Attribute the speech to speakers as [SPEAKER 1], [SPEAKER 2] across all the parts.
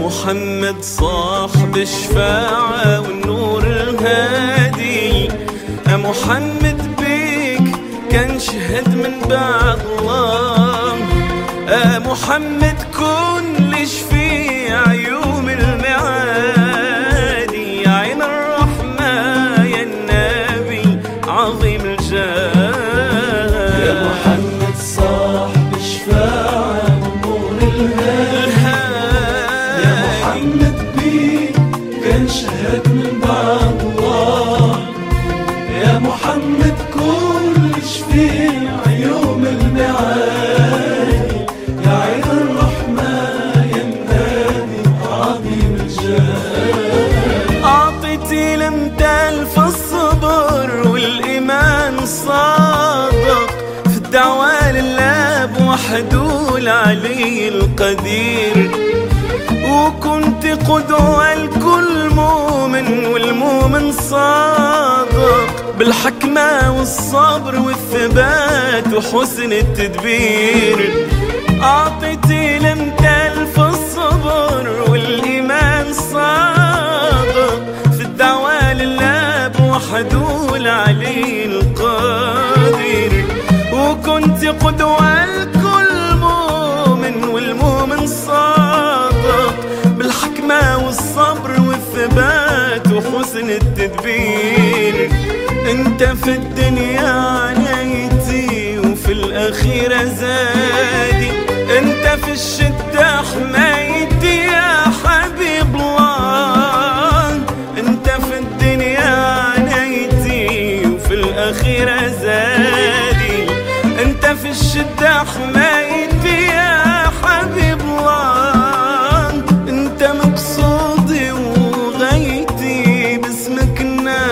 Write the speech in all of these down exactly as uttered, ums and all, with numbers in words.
[SPEAKER 1] محمد صاحب الشفاعة والنور الهادي، يا محمد بيك كان شهد من بعد الله، يا محمد كن لشفيع يوم المعادي، يا عين الرحمة يا النبي عظيم الجاه،
[SPEAKER 2] يا محمد صاحب الشفاعة والنور الهادي، يا محمد بيك كان شهد من بعد الله، يا محمد كل شفيع يوم المعاد، يا عين الرحمة يا النبي عظيم الجاه.
[SPEAKER 1] أعطيتي الامثال في الصبر والإيمان الصادق، في الدعوة لله بوحده العلي القدير، وكنت قدوة لكل مؤمن والمؤمن صادق، بالحكمة والصبر والثبات وحسن التدبير. أعطيتي الامثال في الصبر والإيمان الصادق، في الدعوة لله بوحده العلي القدير، وكنت قدوة لكل مؤمن والمؤمن صادق، بالحكمة والصبر والثبات وحسن التدبير. انت في الدنيا عنايتي وفي الأخيرة زادي، انت في الشدة حمايتي يا حبيب الله، انت في الدنيا عنايتي وفي الأخيرة زادي، انت في الشدة حمايتي يا حبيب الله، انت مقصودي وغايتي باسمك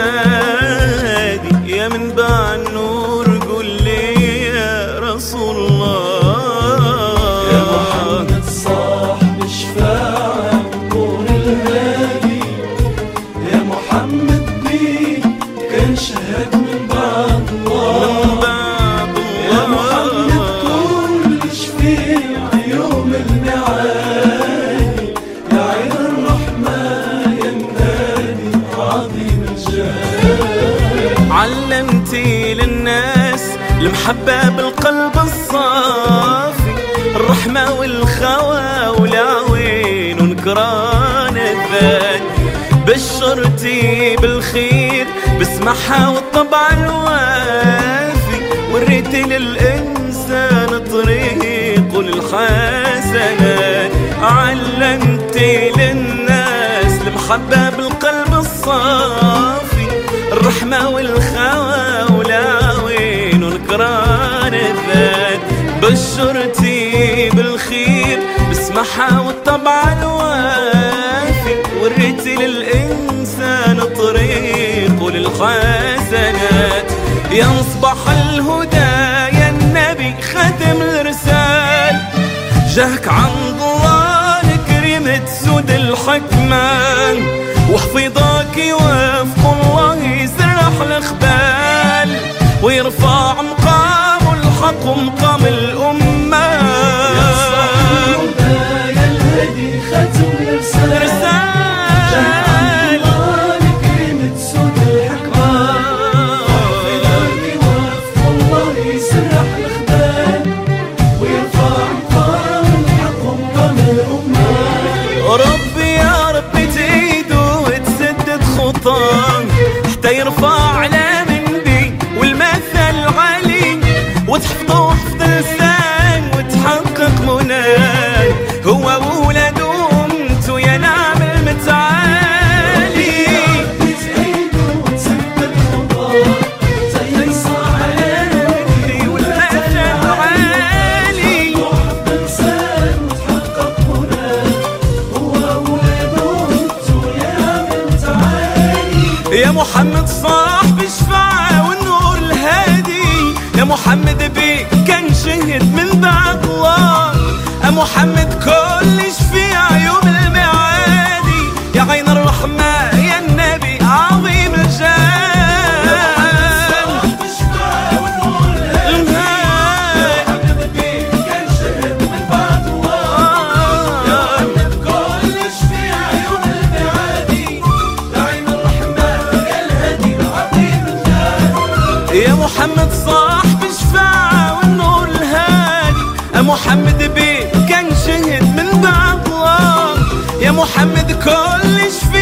[SPEAKER 1] النادي، يا منبع النور قول لي يا رسول الله،
[SPEAKER 2] يا محمد صاحب الشفاعة والنور الهادي، يا محمد بيك كان شهد من بعد الله، يا محمد كل شفيع يوم المعاد، يا عين الرحمة يا النبي عظيم الجاه.
[SPEAKER 1] علمتي للناس المحبة بالقلب الصافي، الرحمة والخوى والعوين ونكران الذات، بشرتي بالخير بسمعها والطبع الوافي، وريتي للإنسان طريق للحسنات. علمتي للناس المحبة بالقلب الصافي، الرحمة والخوى والعوين ونكران الذات، بشرتي بالخير بسمعها والطبع الوافي، وريتي للإنسان طريق للحسنات. يا مصباح الهدى يا النبي ختم الرسال، جاك عند الله الكريم تسود الحكمة، وحفظك يوفق الله يسرح الأخبال، ويرفع مقام الحق ومقام الأمة،
[SPEAKER 2] يا صاحب الهدى يا الهدي ختم الرسال، جاك عند الله الكريم تسود الحكمة، وحفظك يوفق الله يسرح الأخبال، ويرفع مقام الحق ومقام الأمة.
[SPEAKER 1] ربي يا ربي تزيده وتسدد خطاه، حتى يرفع على منبي والمثل علي، وتحفظه حفظ لسان وتحقق مناه، هو وولده وامته يا نعم المتعالي.
[SPEAKER 2] ربي تزيده وتسدد خطاه، زي يصاع على منبي
[SPEAKER 1] والمثل علي،
[SPEAKER 2] وحفظ لسان وتحقق مناه، هو وولده وامته يا نعم المتعالي.
[SPEAKER 1] يا محمد صاحب الشفاعة والنور الهادي، يا محمد بيك كان شهد من بعد الله، يا محمد كل شفيع يوم المعادي، يا عين الرحمة يا النبي عظيم الجاه.
[SPEAKER 2] صاحب الشفاعة والنور الهادي، يا محمد بيك كان شهد من بعد الله، يا محمد كل شفيع
[SPEAKER 1] محمد بيك كان شهد من بعد الله، يا محمد كل شفيع